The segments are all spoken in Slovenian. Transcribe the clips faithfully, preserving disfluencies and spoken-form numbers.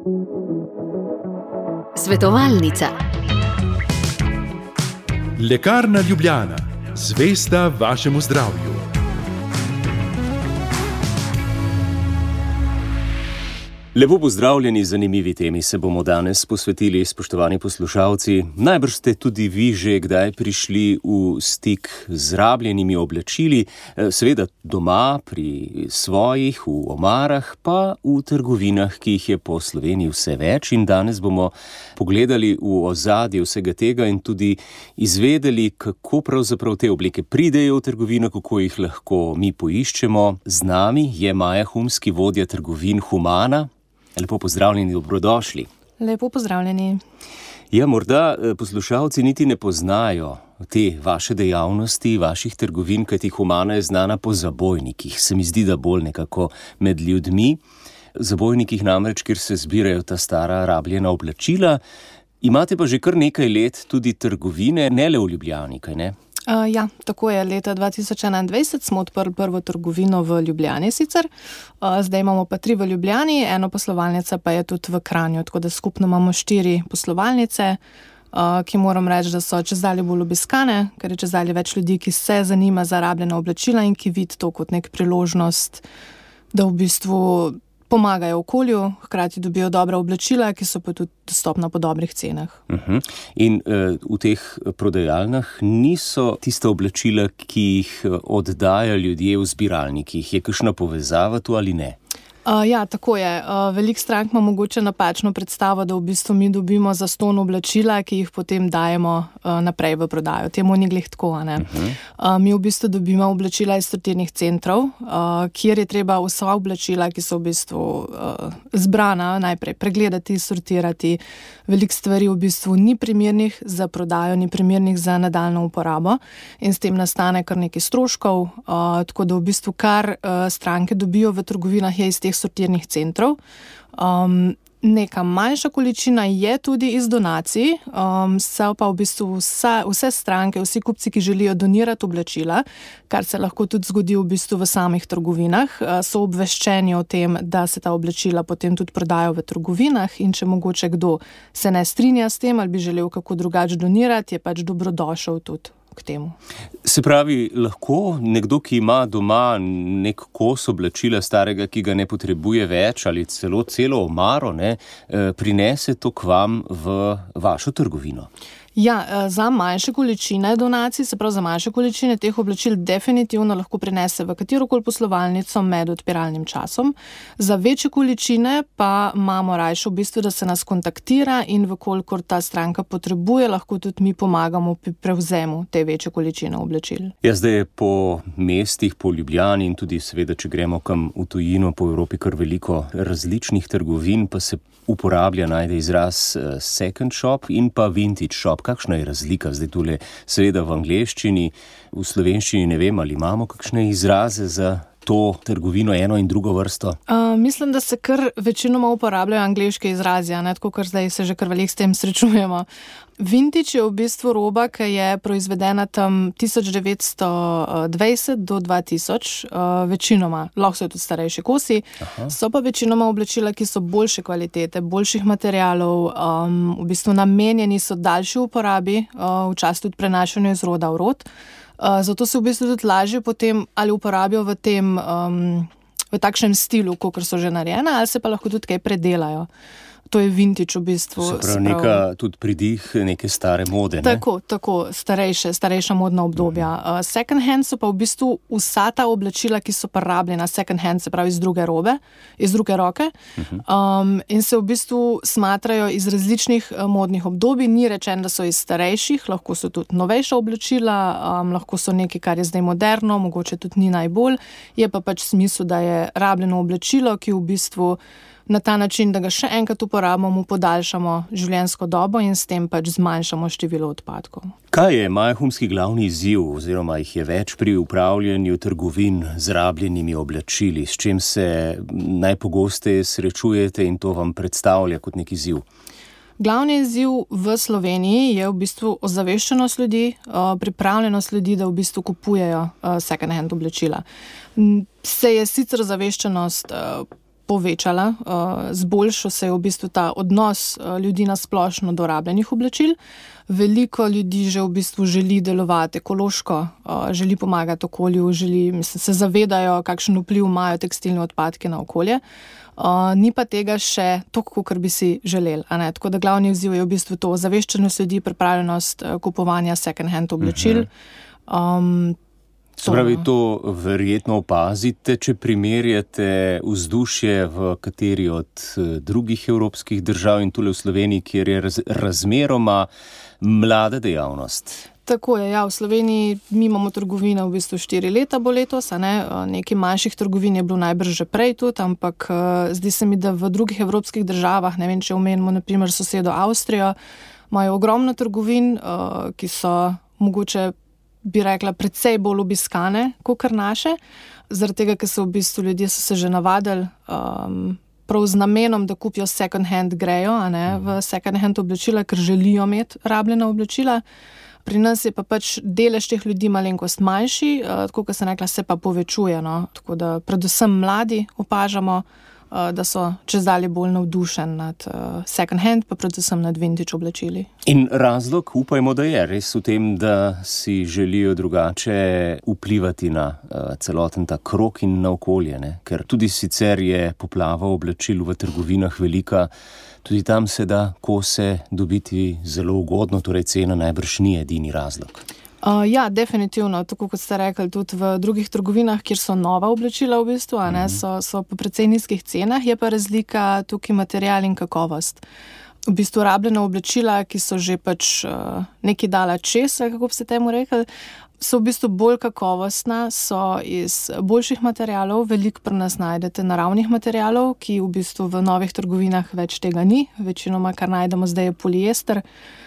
Svetovalnica. Lekarna Ljubljana, zvesta vašemu zdravju. Lepo pozdravljeni, zanimivi temi se bomo danes posvetili, spoštovani poslušalci. Najbrž ste tudi vi že kdaj prišli v stik z rabljenimi oblačili, seveda doma, pri svojih, v omarah, pa v trgovinah, ki jih je po Sloveniji vse več. In danes bomo pogledali v ozadje vsega tega in tudi izvedeli, kako pravzaprav te obleke pridejo v trgovino, kako jih lahko mi poiščemo. Z nami je Maja Humski, vodja trgovin Humana. Lepo pozdravljeni, dobrodošli. Lepo pozdravljeni. Ja, morda poslušalci niti ne poznajo te vaše dejavnosti, vaših trgovin, kajti Humana je znana po zabojnikih. Se mi zdi, da bolj nekako med ljudmi. Zabojnikih namreč, kjer se zbirajo ta stara rabljena oblačila. Imate pa že kar nekaj let tudi trgovine, ne le v Ljubljani, kaj ne? Uh, ja, tako je. Leta dva tisoč enaindvajset smo odprli prvo trgovino v Ljubljani sicer. Uh, zdaj imamo pa tri v Ljubljani, eno poslovalnica pa je tudi v Kranju, tako da skupno imamo štiri poslovalnice, uh, ki moram reči, da so čezdalje bolj obiskane, ker je čezdalje več ljudi, ki se zanima za rabljena oblačila in ki vidi to kot nek priložnost, da v bistvu pomagajo okolju, hkrati dobijo dobra oblačila, ki so pa tudi dostopna po dobrih cenah. Uh-huh. In uh, v teh prodajalnah niso tista oblačila, ki jih oddajajo ljudje v zbiralnikih. Je kakšna povezava tu ali ne? Uh, ja, tako je. Uh, veliko strank ima mogoče napačno predstavo, da v bistvu mi dobimo zastonj oblačila, ki jih potem dajemo uh, naprej v prodajo. Temu ni glih tako, ne? Uh-huh. Uh, mi v bistvu dobimo oblačila iz sortirnih centrov, uh, kjer je treba vsa oblačila, ki so v bistvu uh, zbrana, najprej pregledati, sortirati. Veliko stvari v bistvu ni primernih za prodajo, ni primernih za nadaljno uporabo in s tem nastane kar nekaj stroškov, uh, tako da v bistvu kar uh, stranke dobijo v trgovinah je iz teh sortirnih centrov. Um, neka manjša količina je tudi iz donacij, um, so pa v bistvu vsa, vse stranke, vsi kupci, ki želijo donirati oblačila, kar se lahko tudi zgodi v bistvu v samih trgovinah, uh, so obveščeni o tem, da se ta oblačila potem tudi prodajo v trgovinah in če mogoče kdo se ne strinja s tem ali bi želel kako drugače donirati, je pač dobrodošel tudi k temu. Se pravi, lahko nekdo, ki ima doma nek kos oblačila starega, ki ga ne potrebuje več ali celo celo omaro, ne, prinese to k vam v vašo trgovino? Ja, za manjše količine donacij, se pravi za manjše količine teh oblačil definitivno lahko prinese v katerokoli poslovalnico med odpiralnim časom. Za večje količine pa imamo rajše v bistvu, da se nas kontaktira in vkolikor ta stranka potrebuje, lahko tudi mi pomagamo pri prevzemu te večje količine oblačil. Ja, zdaj je po mestih, po Ljubljani in tudi seveda, če gremo kam v tujino, po Evropi kar veliko različnih trgovin, pa se uporablja, najde izraz second shop in pa vintage shop. Kakšna je razlika zdaj tule, seveda v angleščini, v slovenščini ne vem, ali imamo kakšne izraze za to trgovino, eno in drugo vrsto? Uh, mislim, da se kar večinoma uporabljajo angleške izrazi, ne, tako kar zdaj se že kar veliko s tem srečujemo. Vintage je v bistvu roba, ki je proizvedena tam tisoč devetsto dvajset do dva tisoč, uh, večinoma, lahko so tudi starejši kosi. Aha. So pa večinoma oblačila, ki so boljše kvalitete, boljših materialov, um, v bistvu namenjeni so daljši uporabi, uh, včasih tudi prenašanju iz roda v rod. Uh, zato se v bistvu tudi lažje potem ali uporabijo v tem, um, v takšnem stilu, kakor so že narejene, ali se pa lahko tudi kaj predelajo. To je vintage v bistvu. Se pravi, neka tudi pridih neke stare mode, ne? Tako, tako, starejše, starejša modna obdobja. Uh, second hand so pa v bistvu vsa ta oblačila, ki so pa rabljena, second hand, se pravi iz druge robe, iz druge roke, um, in se v bistvu smatrajo iz različnih uh, modnih obdobij. Ni rečen, da so iz starejših, lahko so tudi novejša oblačila, um, lahko so nekaj, kar je zdaj moderno, mogoče tudi ni najbolj, je pa pač smisel, da je rabljeno oblačilo, ki v bistvu na ta način, da ga še enkrat uporabimo, podaljšamo življenjsko dobo in s tem pač zmanjšamo število odpadkov. Kaj je Maja Humski glavni izziv, oziroma jih je več pri upravljanju trgovin z rabljenimi oblačili? S čim se najpogosteje srečujete in to vam predstavlja kot nek izziv? Glavni izziv v Sloveniji je v bistvu ozaveščenost ljudi, pripravljenost ljudi, da v bistvu kupujejo second hand oblačila. Se je sicer ozaveščenost povečala, zboljšal se je v bistvu ta odnos ljudi na splošno do rabljenih oblačil. Veliko ljudi že v bistvu želi delovati ekološko, želi pomagati okolju, želi, mislim, se zavedajo, kakšen vpliv imajo tekstilni odpadki na okolje. Ni pa tega še toliko, kar bi si želeli. A ne? Tako da glavni izziv je v bistvu to ozaveščenost ljudi, pripravljenost kupovanja second hand oblačil. Um, Se pravi, to verjetno opazite, če primerjate vzdušje v kateri od drugih evropskih držav in tule v Sloveniji, kjer je raz, razmeroma mlada dejavnost. Tako je, ja, v Sloveniji mi imamo trgovine v bistvu štiri leta bo letos, a ne, nekaj manjših trgovin je bilo najbrž že prej tudi, ampak zdi se mi, da v drugih evropskih državah, ne vem, če omenimo na primer sosedo Avstrijo, imajo ogromno trgovin, ki so mogoče bi rekla, precej bolj obiskane, kakor naše, zaradi tega, ker so v bistvu ljudje so se že navadili, um, prav z namenom, da kupijo second hand grejo, a ne, v second hand oblačila, ker želijo imeti rabljena oblačila. Pri nas je pa pač delež teh ljudi malenkost manjši, uh, tako kot sem rekla, se pa povečuje, no, tako da predvsem mladi opažamo, da so čezdalje bolj navdušeni nad uh, second hand, pa predvsem nad vintage oblačili. In razlog, upajmo, da je res v tem, da si želijo drugače vplivati na uh, celoten ta krog in na okolje, ne? Ker tudi sicer je poplava oblačil v trgovinah velika, tudi tam se da kose dobiti zelo ugodno, torej cena najbrž ni edini razlog. Uh, ja, definitivno, tako kot ste rekli, tudi v drugih trgovinah, kjer so nova oblačila v bistvu, a ne, so, so po precej nizkih cenah, je pa razlika tukaj material in kakovost. V bistvu rabljena oblačila, ki so že pač uh, nekaj dala čez, kako bi se temu rekli, so v bistvu bolj kakovostna, so iz boljših materialov, veliko pri nas najdete naravnih materialov, ki v bistvu v novih trgovinah več tega ni, večinoma kar najdemo zdaj je poliester.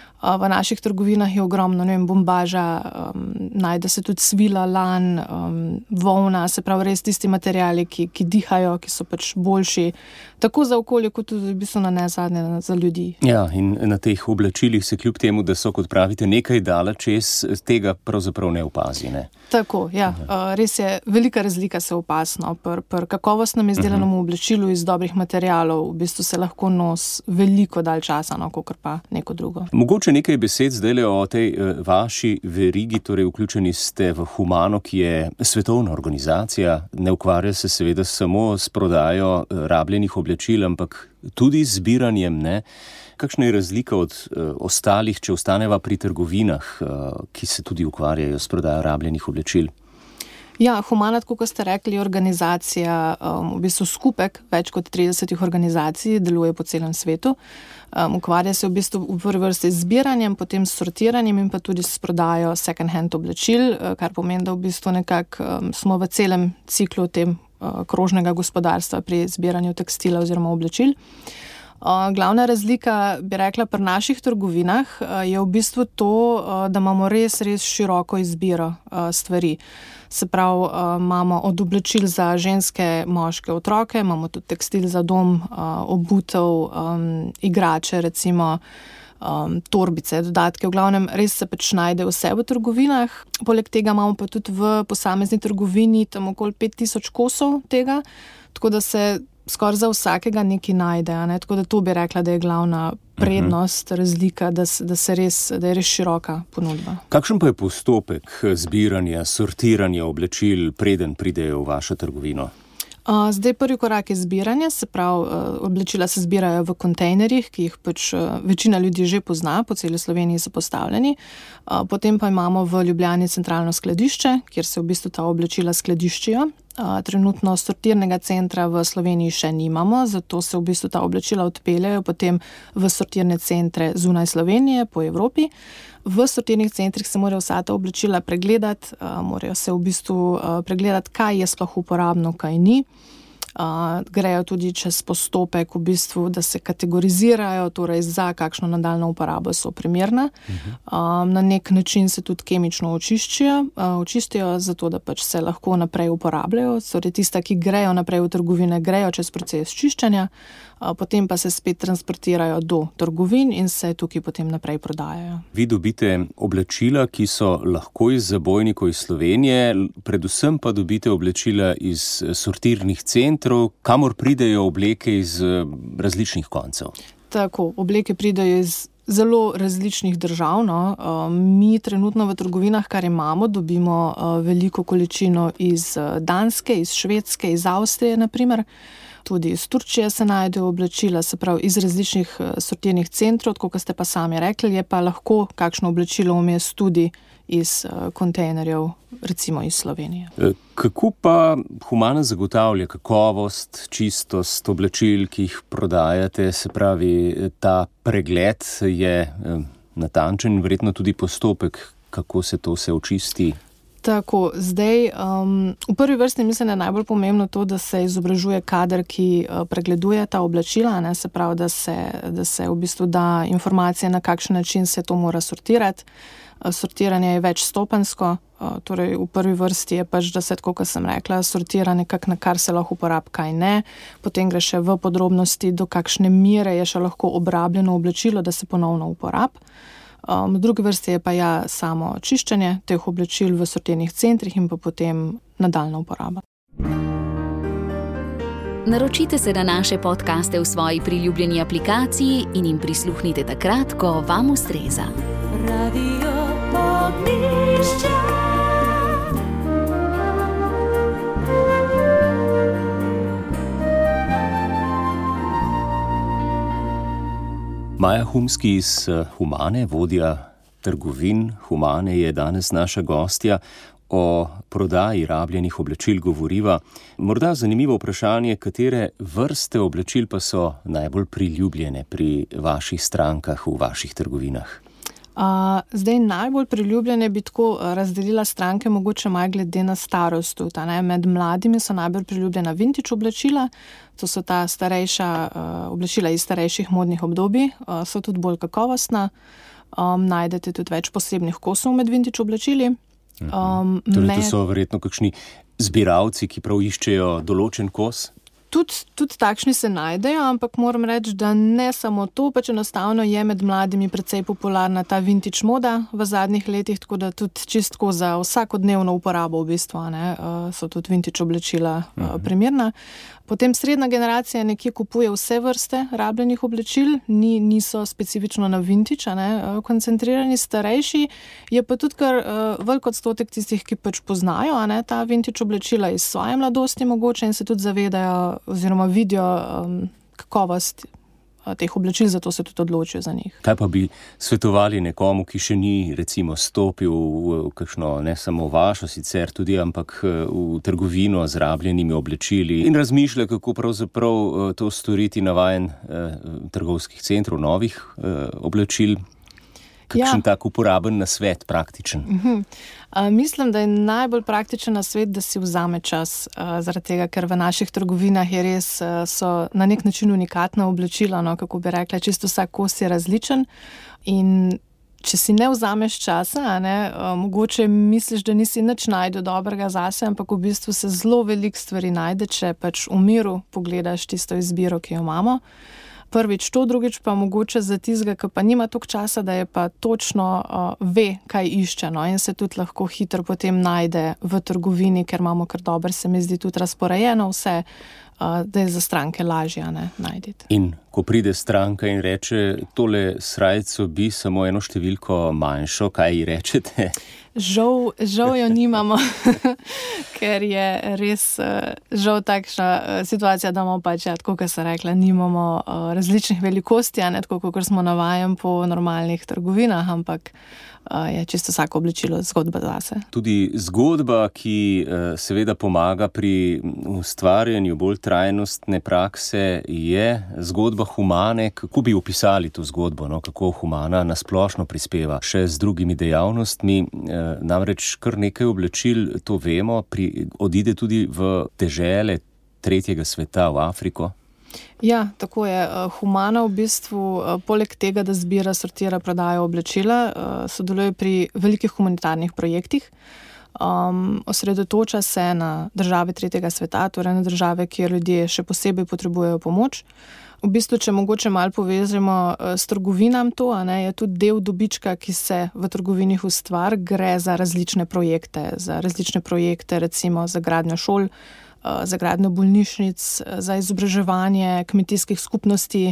V naših trgovinah je ogromno, ne vem, bombaža, um, najde se tudi svila, lan, um, volna, se pravi res tisti materiali, ki, ki dihajo, ki so pač boljši, tako za okolje, kot tudi v bistvu na nezadnje za ljudi. Ja, in na teh oblačilih se kljub temu, da so, kot pravite, nekaj dala čez, tega pravzaprav ne opazi, ne? Tako, ja. Uh, res je, velika razlika se opazno. Pri pr kakovostnem izdelanem uh -huh. oblačilu iz dobrih materialov v bistvu se lahko nos veliko dalj časa, no, kakor pa neko drugo. Mogoče nekaj besed zdajle o tej uh, vaši verigi, torej vključeni ste v Humano, ki je svetovna organizacija, ne ukvarja se seveda samo s prodajo uh, rabljenih oblačil, ampak tudi z zbiranjem, ne? Kakšna je razlika od uh, ostalih, če ostaneva pri trgovinah, uh, ki se tudi ukvarjajo s prodajo rabljenih oblačil? Ja, Humana, tako kot ste rekli, je organizacija, um, v bistvu skupek več kot tridesetih organizacij, deluje po celem svetu. Um, ukvarja se v bistvu v prvi vrsti z zbiranjem, potem s sortiranjem in pa tudi s prodajo second hand oblačil, kar pomeni, da v bistvu nekako um, smo v celem ciklu tem uh, krožnega gospodarstva pri zbiranju tekstila oziroma oblačil. Uh, glavna razlika, bi rekla, pri naših trgovinah uh, je v bistvu to, uh, da imamo res, res široko izbiro uh, stvari. Se pravi, uh, imamo od oblačil za ženske, moške, otroke, imamo tudi tekstil za dom, uh, obutev, um, igrače, recimo um, torbice, dodatke. V glavnem, res se pač najde vse v trgovinah. Poleg tega imamo pa tudi v posamezni trgovini tam okoli pet tisoč kosov tega, tako da se skoraj za vsakega nekaj najde, a ne? Tako da to bi rekla, da je glavna prednost, uh-huh. razlika, da, da, se res, da je res široka ponudba. Kakšen pa je postopek zbiranja, sortiranja oblačil, preden pridejo v vašo trgovino? Uh, zdaj prvi korak je zbiranje, se pravi, uh, oblačila se zbirajo v kontejnerjih, ki jih pač uh, večina ljudi že pozna, po celi Sloveniji so postavljeni. Uh, potem pa imamo v Ljubljani centralno skladišče, kjer se v bistvu ta oblačila skladiščijo. Uh, trenutno sortirnega centra v Sloveniji še nimamo, zato se v bistvu ta oblačila odpeljajo potem v sortirne centre zunaj Slovenije, po Evropi. V sortirnih centrih se morajo vsa ta oblačila pregledati, uh, morajo se v bistvu uh, pregledati, kaj je sploh uporabno, kaj ni. Uh, grejo tudi čez postopek v bistvu, da se kategorizirajo, torej za kakšno nadaljno uporabo so primerna. Uh-huh. Um, na nek način se tudi kemično očiščijo, uh, očistijo, zato da pač se lahko naprej uporabljajo. Torej tista, ki grejo naprej v trgovine, grejo čez proces čiščenja, uh, potem pa se spet transportirajo do trgovin in se tukaj potem naprej prodajajo. Vi dobite oblačila, ki so lahko iz zabojnikov iz Slovenije, predvsem pa dobite oblačila iz sortirnih centrov, centrov, kamor pridejo obleke iz različnih koncev. Tako, obleke pridejo iz zelo različnih držav. No. Mi trenutno v trgovinah, kar imamo, dobimo veliko količino iz Danske, iz Švedske, iz Avstrije naprimer. Tudi iz Turčije se najdejo oblačila, se pravi iz različnih sortirnih centrov, tako kot ste pa sami rekli, je pa lahko kakšno oblačilo vmes tudi iz kontejnerjev, recimo iz Slovenije. Kako pa Humana zagotavlja kakovost, čistost oblačil, ki jih prodajate, se pravi, ta pregled je natančen, verjetno tudi postopek, kako se to vse očisti? Tako, zdaj um, v prvi vrsti mislim, da je najbolj pomembno to, da se izobražuje kader, ki uh, pregleduje ta oblačila, ne, se pravi, da se, da se v bistvu da informacije, na kakšen način se to mora sortirati. Uh, sortiranje je večstopenjsko, uh, torej v prvi vrsti je pač, da se, tako kot sem rekla, sortira nekako, na kar se lahko uporabi, kaj ne. Potem gre še v podrobnosti, do kakšne mere je še lahko obrabljeno oblačilo, da se ponovno uporabi. Um, v drugi vrsti je pa ja samo čiščenje teh oblačil v sortirnih centrih in pa potem nadaljna uporaba. Naročite se na naše podcaste v svoji priljubljeni aplikaciji in jim prisluhnite takrat, ko vam ustreza. Radio Ognjišče. Maja Humski iz Humane, vodja trgovin Humane, je danes naša gostja. O prodaji rabljenih oblačil govoriva. Morda zanimivo vprašanje, katere vrste oblačil pa so najbolj priljubljene pri vaših strankah, v vaših trgovinah? Uh, zdaj najbolj priljubljene bi tako razdelila stranke, mogoče malo glede na starost. Ne? Med mladimi so najbolj priljubljena vintage oblačila, to so ta starejša uh, oblačila iz starejših modnih obdobij, uh, so tudi bolj kakovostna, um, najdete tudi več posebnih kosov med vintage oblačili. Um, torej, med... to so verjetno kakšni zbiralci, ki prav iščejo določen kos? Tudi, tudi takšni se najdejo, ampak moram reči, da ne samo to, pač enostavno je med mladimi precej popularna ta vintage moda v zadnjih letih, tako da tudi čistko za vsakodnevno uporabo v bistvu, ne, so tudi vintage oblačila uh-huh. primerna. Potem srednja generacija nekje kupuje vse vrste rabljenih oblačil, ni, niso specifično na vintage, ne, koncentrirani. Starejši je pa tudi kar uh, velik odstotek tistih, ki pač poznajo, ne, ta vintage oblačila iz svoje mladosti mogoče in se tudi zavedajo oziroma vidijo um, kakovost teh oblačil, zato se tudi odločijo za njih. Kaj pa bi svetovali nekomu, ki še ni recimo stopil v kakšno, ne samo vašo sicer tudi, ampak v trgovino z rabljenimi oblačili in razmišlja, kako pravzaprav to storiti navajen eh, trgovskih centrov novih eh, oblačil? Kakšen ja. tak uporaben nasvet, praktičen? Uh-huh. Uh, mislim, da je najbolj praktičen nasvet, da si vzame čas, uh, zaradi tega, ker v naših trgovinah je res, uh, so na nek način unikatna oblačila, no, kako bi rekla, čisto vsak kos je različen in če si ne vzameš časa, ne, uh, mogoče misliš, da nisi nič najdel dobrega zase, ampak v bistvu se zelo veliko stvari najde, če pač v miru pogledaš tisto izbiro, ki jo imamo. Prvič to, drugič pa mogoče za tistega, ki pa nima toliko časa, da je pa točno uh, ve, kaj išče, no, in se tudi lahko hitro potem najde v trgovini, ker imamo kar dobro, se mi zdi tudi razporejeno vse, uh, da je za stranke lažje, ne, najditi. In ko pride stranka in reče, tole srajco bi samo eno številko manjšo, kaj ji rečete? Žal, žal jo nimamo, ker je res žal takšna situacija, da imamo pač, ja, tako kot sem rekla, nimamo uh, različnih velikosti, a ne tako, kot smo navajen po normalnih trgovinah, ampak uh, je čisto vsako oblačilo zgodba zase. Tudi zgodba, ki uh, seveda pomaga pri ustvarjanju bolj trajnostne prakse, je zgodba Humane. Kako bi opisali to zgodbo, no? Kako Humana nasplošno prispeva še z drugimi dejavnostmi? Uh, Namreč kar nekaj oblačil, to vemo, pri, odide tudi v dežele tretjega sveta, v Afriko. Ja, tako je. Humana v bistvu, poleg tega, da zbira, sortira, prodaja oblačila, sodeluje pri velikih humanitarnih projektih. Um, osredotoča se na države tretjega sveta, torej na države, kjer ljudje še posebej potrebujejo pomoč. V bistvu, če mogoče malo povežemo s trgovinam to, a ne, je tudi del dobička, ki se v trgovinih ustvari, gre za različne projekte, za različne projekte, recimo za gradnjo šol, za gradnjo bolnišnic, za izobraževanje kmetijskih skupnosti,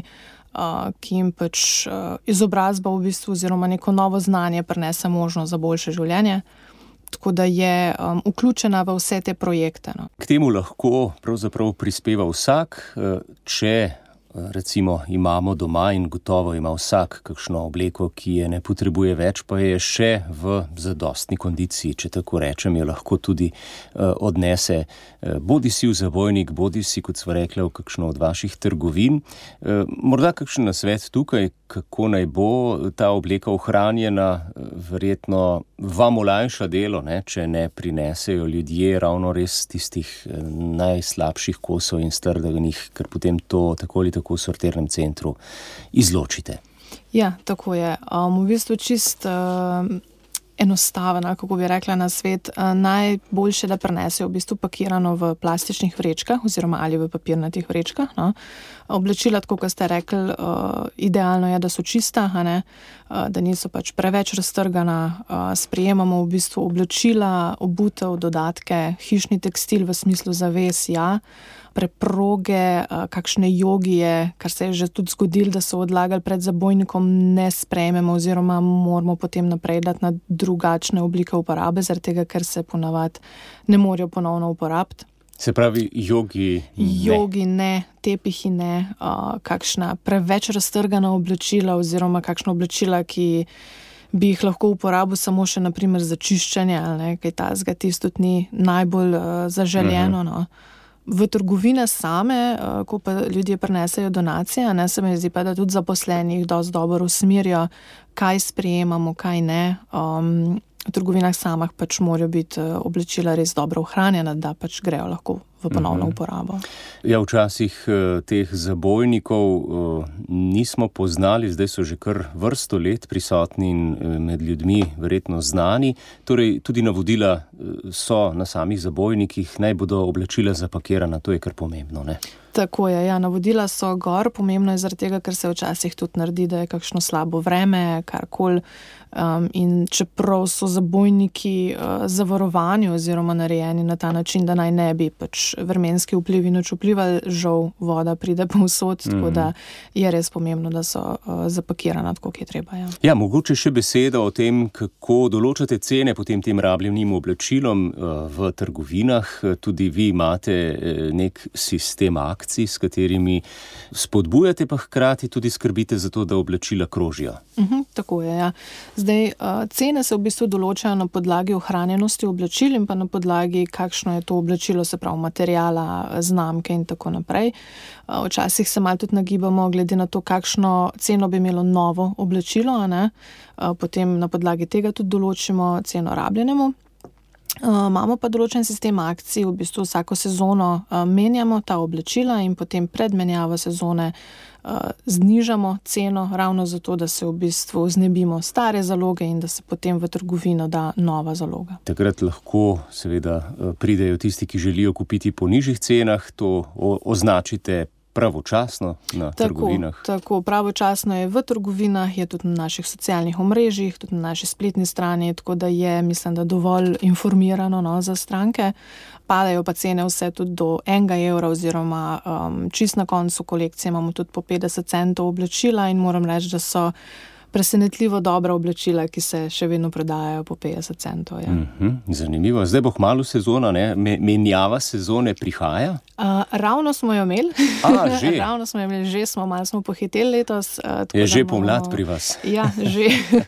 ki jim pač izobrazba v bistvu oziroma neko novo znanje prinese možnost za boljše življenje. Tako da je um, vključena v vse te projekte. No. K temu lahko pravzaprav prispeva vsak, če recimo imamo doma in gotovo ima vsak kakšno obleko, ki je ne potrebuje več, pa je še v zadostni kondiciji, če tako rečem, jo lahko tudi uh, odnese uh, bodi si v zabojnik, bodi si, kot sva rekla, v kakšno od vaših trgovin. Uh, morda kakšen nasvet tukaj, kako naj bo ta obleka ohranjena, verjetno vam olajša delo, ne, če ne prinesejo ljudje ravno res tistih najslabših kosov in strdanih, ker potem to tako ali tako v sortirnem centru izločite. Ja, tako je. Um, v bistvu čist uh, enostaven, kako bi rekla na svet, uh, najboljše, da prenesejo v bistvu pakirano v plastičnih vrečkah oziroma ali v papirnatih vrečkah. No. Oblačila, tako kot ste rekli, uh, idealno je, da so čista, a ne, uh, da niso pač preveč raztrgana. Uh, sprejemamo v bistvu oblačila, obutev, dodatke, hišni tekstil v smislu zaves, ja, preproge, kakšne jogije, kar se je že tudi zgodilo, da so odlagali pred zabojnikom, ne sprejmemo oziroma moramo potem naprej dati na drugačne oblike uporabe, zaradi tega, ker se ponavadi ne morejo ponovno uporabiti. Se pravi, jogi ne. Jogi ne, tepihi ne, uh, kakšna preveč raztrgana oblačila oziroma kakšna oblačila, ki bi jih lahko uporabil samo še naprimer za čiščenje, ali ne, kaj tazga, tisto tudi ni najbolj uh, zaželjeno, uh-huh. no. V trgovine same, ko pa ljudje prinesejo donacije, ne, se mi zdi pa, da tudi zaposleni jih dosti dobro usmerijo, kaj sprejemamo, kaj ne. Um, v trgovinah samih pač morajo biti oblačila res dobro ohranjena, da pač grejo lahko v ponovno uporabo. Ja, včasih teh zabojnikov nismo poznali, zdaj so že kar vrsto let prisotni in med ljudmi verjetno znani. Torej, tudi navodila so na samih zabojnikih, naj bodo oblačila zapakirana, to je kar pomembno, ne? Tako je, ja, navodila so gor, pomembno je zaradi tega, ker se včasih tudi naredi, da je kakšno slabo vreme, karkoli. Um, in čeprav so zabojniki uh, zavarovani oziroma narejeni na ta način, da naj ne bi pač vremenski vplivi nič vplivali, žal voda pride povsod, mm. tako da je res pomembno, da so uh, zapakirana tako, kot je treba. Ja. ja, mogoče še beseda o tem, kako določate cene potem tem rabljenim oblačilom uh, v trgovinah. Tudi vi imate uh, nek sistem akcij, s katerimi spodbujate, pa hkrati tudi skrbite za to, da oblačila krožijo. Uh-huh, tako je, ja. Zdaj, cene se v bistvu določajo na podlagi ohranjenosti oblačil in pa na podlagi, kakšno je to oblačilo, se pravi materijala, znamke in tako naprej. Včasih se malo tudi nagibamo glede na to, kakšno ceno bi imelo novo oblačilo, a ne? Potem na podlagi tega tudi določimo ceno rabljenemu. Uh, imamo pa določen sistem akcij, v bistvu vsako sezono uh, menjamo ta oblačila in potem pred menjavo sezone uh, znižamo ceno ravno zato, da se v bistvu znebimo stare zaloge in da se potem v trgovino da nova zaloga. Takrat lahko seveda pridejo tisti, ki želijo kupiti po nižjih cenah, to o- označite pravočasno na tako, trgovinah. Tako, pravočasno je v trgovinah, je tudi na naših socialnih omrežjih, tudi na naši spletni strani, tako da je, mislim, da dovolj informirano, no, za stranke. Padajo pa cene vse tudi do enega evra oziroma um, čist na koncu kolekcije imamo tudi po petdeset centov oblačila in moram reči, da so presenetljivo dobra oblačila, ki se še vedno prodajajo po petdeset centov. Ja. Mm-hmm, zanimivo. Zdaj bo kmalu sezona, ne? Me, menjava sezone prihaja? Uh, ravno smo jo imeli. A, že? ravno smo jo imeli, že smo, malo smo pohiteli letos. Uh, je že pomlad pri vas? Ja, že.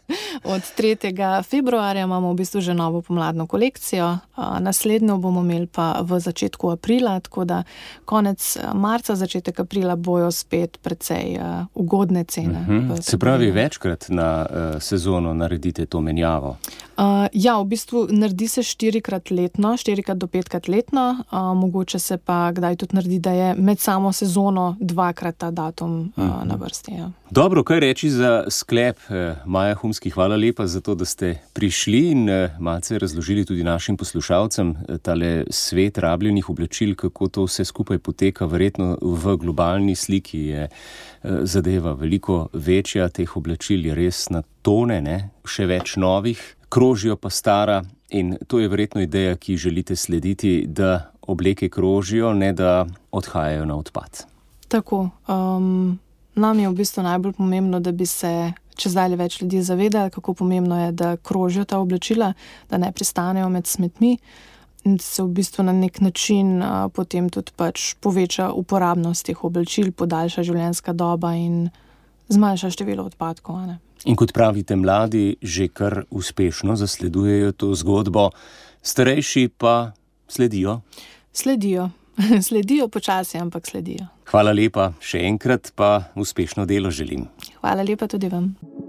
Od tretjega februarja imamo v bistvu že novo pomladno kolekcijo. Uh, naslednjo bomo imeli pa v začetku aprila, tako da konec marca, začetek aprila bojo spet precej uh, ugodne cene. Mm-hmm. Se pravi, večkrat na uh, sezono naredite to menjavo? Uh, ja, v bistvu naredi se štirikrat letno, štirikrat do petkrat letno, uh, mogoče se pa kdaj tudi naredi, da je med samo sezono dvakrat ta datum uh, uh-huh. na vrsti. Ja. Dobro, kaj reči za sklep? Maja Humski, hvala lepa za to, da ste prišli in malce razložili tudi našim poslušalcem tale svet rabljenih oblačil, kako to vse skupaj poteka. Verjetno v globalni sliki je zadeva veliko večja, teh oblačil je res na tone, ne? Še več novih, krožijo pa stara in to je verjetno ideja, ki želite slediti, da obleke krožijo, ne da odhajajo na odpad. Tako. Um, nam je v bistvu najbolj pomembno, da bi se čez dalje več ljudi zavedali, kako pomembno je, da krožijo ta oblačila, da ne pristanejo med smetmi in se v bistvu na nek način uh, potem tudi pač poveča uporabnost teh oblačil, podaljša življenjska doba in zmanjša število odpadkov. Ne? In kot pravite, mladi že kar uspešno zasledujejo to zgodbo, starejši pa sledijo? Sledijo. Sledijo počasi, ampak sledijo. Hvala lepa, še enkrat pa uspešno delo želim. Hvala lepa tudi vam.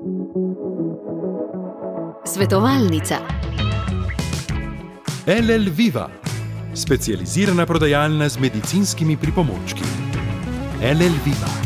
Svetovalnica. L L Viva, specializirana prodajalna z medicinskimi pripomočki. L L Viva.